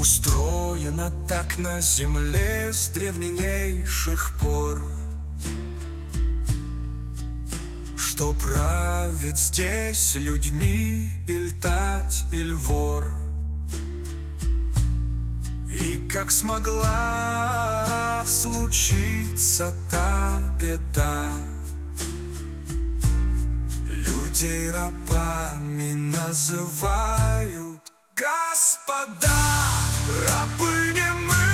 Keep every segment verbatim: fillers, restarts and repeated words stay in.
Устроено так на земле с древнейших пор, что правит здесь людьми иль тать, иль вор. И как смогла случиться та беда, людей рабами называют господа. Рабы не мы,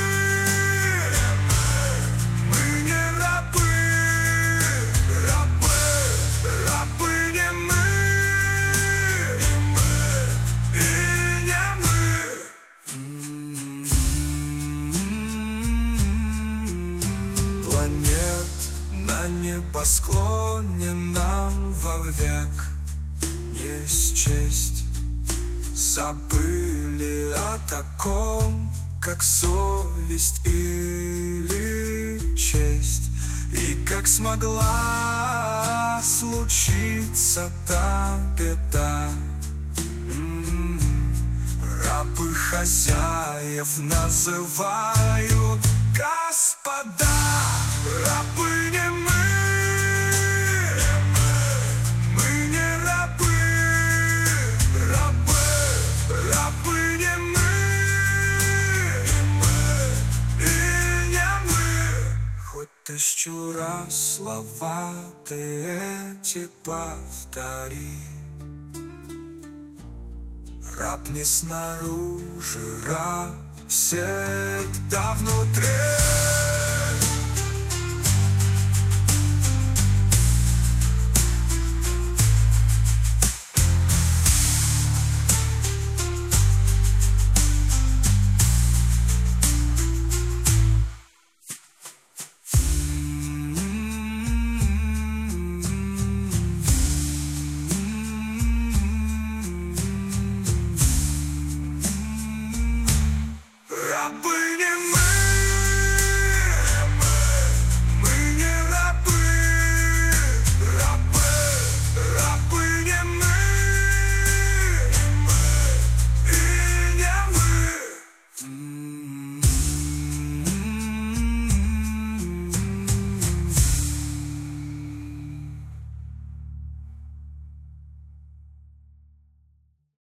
мы не рабы, рабы, рабы не мы, и не мы. Планет на небосклоне нам вовек есть честь. Забыли о таком, как совесть или честь. И как смогла случиться та беда, рабы хозяев называют господа. Рабы не мы, тысячу раз слова ты эти повтори. Раб не снаружи, раб всегда внутри.